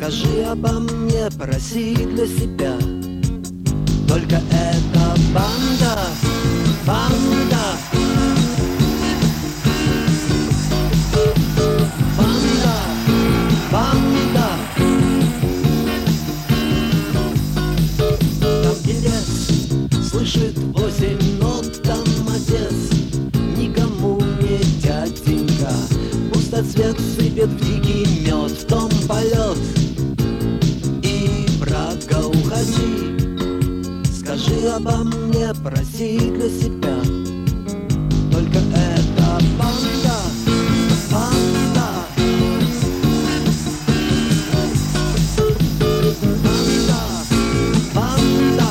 Скажи обо мне, проси для себя. Только эта банда, банда, банда, банда. Там, где лес слышит 8 нот, там отец никому не дяденька. Пустоцвет сыпет в дикий мед, в том полет. И, брага, уходи. Скажи обо мне, проси для себя. Только эта банда, банда, банда, банда.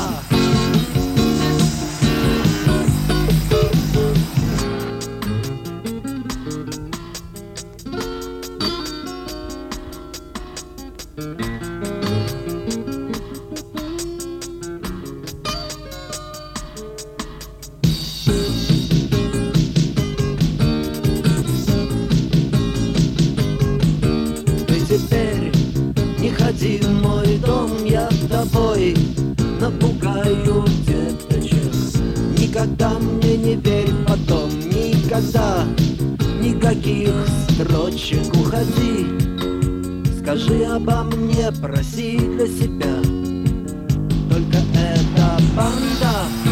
Теперь не ходи в мой дом, я тобой напугаю деточек. Никогда мне не верь потом, никогда, никаких строчек. Уходи, скажи обо мне, проси для себя. Только эта банда.